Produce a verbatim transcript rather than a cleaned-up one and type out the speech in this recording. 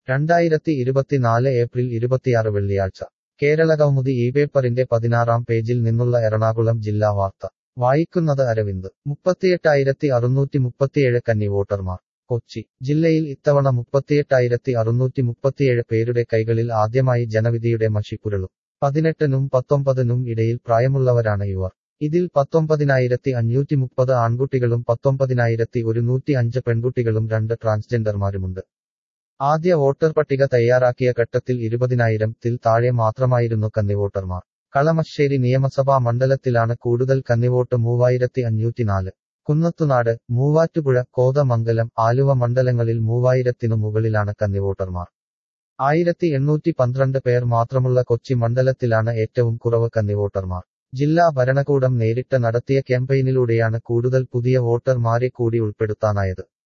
രണ്ടായിരത്തി ഇരുപത്തിനാല് ഏപ്രിൽ ഇരുപത്തിയാറ് വെള്ളിയാഴ്ച കേരളകൗമുദി ഈ പേപ്പറിന്റെ പതിനാറാം പേജിൽ നിന്നുള്ള എറണാകുളം ജില്ലാ വാർത്ത വായിക്കുന്നത് അരവിന്ദ് മുപ്പത്തിയെട്ടായിരത്തി അറുന്നൂറ്റി മുപ്പത്തിയേഴ് കന്നി വോട്ടർമാർ കൊച്ചി ജില്ലയിൽ ഇത്തവണ മുപ്പത്തിയെട്ടായിരത്തി അറുന്നൂറ്റി മുപ്പത്തിയേഴ് പേരുടെ കൈകളിൽ ആദ്യമായി ജനവിധിയുടെ മഷിപ്പുരളും പതിനെട്ടിനും പത്തൊമ്പതിനും ഇടയിൽ പ്രായമുള്ളവരാണ് ഇവർ ഇതിൽ പത്തൊമ്പതിനായിരത്തി അഞ്ഞൂറ്റി മുപ്പത് ആൺകുട്ടികളും പത്തൊമ്പതിനായിരത്തി ഒരുന്നൂറ്റി അഞ്ച് പെൺകുട്ടികളും രണ്ട് ട്രാൻസ്ജെൻഡർമാരുമുണ്ട് ആദ്യ വോട്ടർ പട്ടിക തയ്യാറാക്കിയ ഘട്ടത്തിൽ ഇരുപതിനായിരം ത്തിൽ താഴെ മാത്രമായിരുന്നു കന്നിവോട്ടർമാർ കളമശ്ശേരി നിയമസഭാ മണ്ഡലത്തിലാണ് കൂടുതൽ കന്നിവോട്ട് മൂവായിരത്തി അഞ്ഞൂറ്റിനാല് കുന്നത്തുനാട് മൂവാറ്റുപുഴ കോതമംഗലം ആലുവ മണ്ഡലങ്ങളിൽ മൂവായിരത്തിനു മുകളിലാണ് കന്നിവോട്ടർമാർ ആയിരത്തി എണ്ണൂറ്റി പന്ത്രണ്ട് പേർ മാത്രമുള്ള കൊച്ചി മണ്ഡലത്തിലാണ് ഏറ്റവും കുറവ് കന്നിവോട്ടർമാർ ജില്ലാ ഭരണകൂടം നേരിട്ട് നടത്തിയ ക്യാമ്പയിനിലൂടെയാണ് കൂടുതൽ പുതിയ വോട്ടർമാരെ കൂടി ഉൾപ്പെടുത്താനായത്